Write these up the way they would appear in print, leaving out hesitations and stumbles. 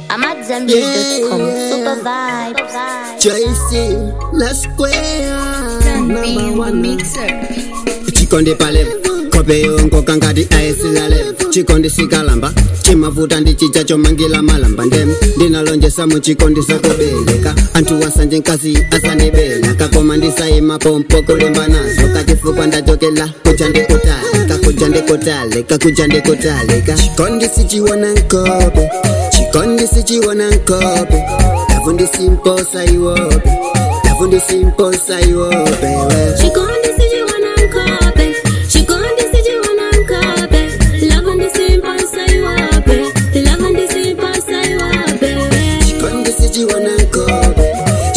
I'm at Zambia.com. Super vibe. Tracy, La Square, number one mixer. Chikonde pale kope yongo kangati aesilale chikonde sikalamba chimavuta ndichichacho mangila malamba ndinalonjesa muchikonde sakobeleka antu wasanje nkasi asandibeleka koma ndisaima pompo kulemba nazo kachifukwa ndachokela kuja ndikotaleka chikonde sichiwana nkope lavundi simposa iwope lavundi simposa iwope Chikonde sijiwana nkope, chikonde sijiwana nkope, lavundi simposa iwope, lavundi simposa iwope. Chikonde sijiwana nkope,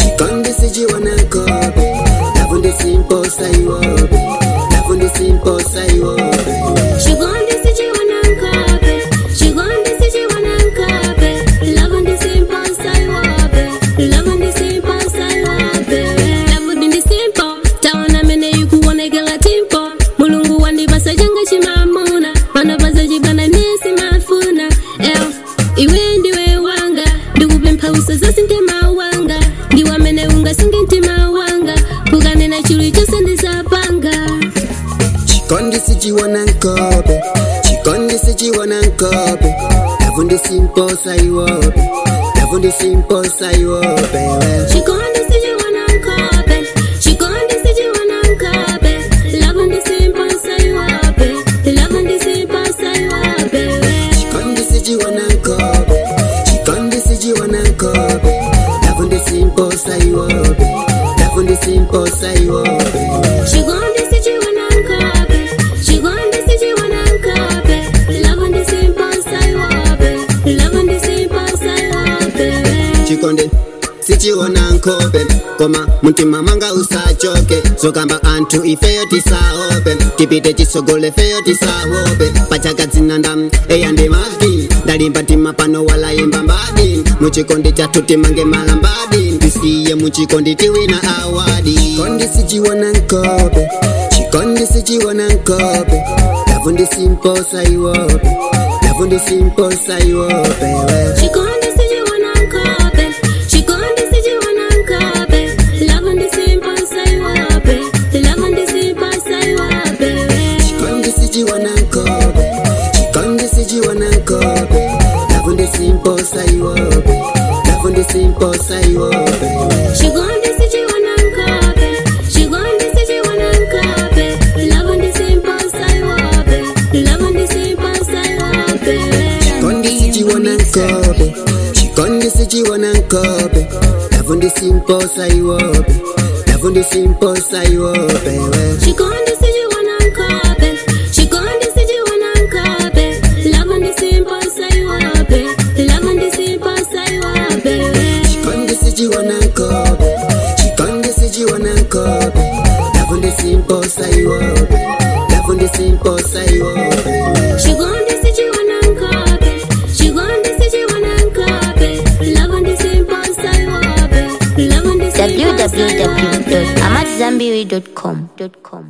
lavundi simposa iwope, lavundi simposa iwope. Chikonde sijiwana nkope, chikonde sijiwana nkope, lavundi simposa iwope, lavundi simposa iwope. Lavundi ndi simpo, taona mene yukuonekela timpo. Mulungu wandibasa janga chimamuna, wanabasa jibana nesi mafuna. Iwe ndiwe wanga, ndikupempha usasa ntima wanga. Ndiwa mene unga singe ntima wanga, kukanena chulu chose ndisapanga. Chikonde sijiwana nkope, lavundi simposa iwope, lavundi simposa iwope. Chikonde sijiwana nkope, chikonde sijiwana nkope, lavundi simposa iwope, lavundi simposa iwope. Chikonde sijiwana nkope, lavundi simposa iwope, lavundi simposa iwope. Chikonde sijiwana nkope, chikonde sijiwana nkope, lavundi simposa iwope, lavundi simposa iwope. Chikonde sichiwana nkope koma mutima manga usachoke zokamba antu ifeyo tisaope tipite chisogole feyo tisahope pachakadzinanda eyande magi ndalimba tima pano walayimba mbadi muchikonde chatu timange malambadi tisiye muchikonde tiwina awadi. Chikonde sichiwana nkope, lavundi simposa iwope, lavundi simposa iwope. Chikonde sijiwana nkope, chikonde sijiwana nkope, lavundi simposa iwope, lavundi simposa iwope. Chikonde sijiwana nkope, lavundi simposa iwope, lavundi simposa iwope. Chikonde sijiwana nkope, chikonde sijiwana nkope, lavundi simposa iwope, lavundi simposa iwope. Chikonde sijiwana nkope, lavundi simposa iwope, lavundi simposa iwope. Chikonde sijiwana nkope, chikonde sijiwana nkope, lavundi simposa iwope, lavundi simposa iwope. Chikonde sijiwana nkope, lavundi simposa iwope, lavundi simposa iwope. Chikonde sijiwana nkope, chikonde sijiwana nkope, lavundi simposa iwope, lavundi simposa iwope. www.amatzambiri.com.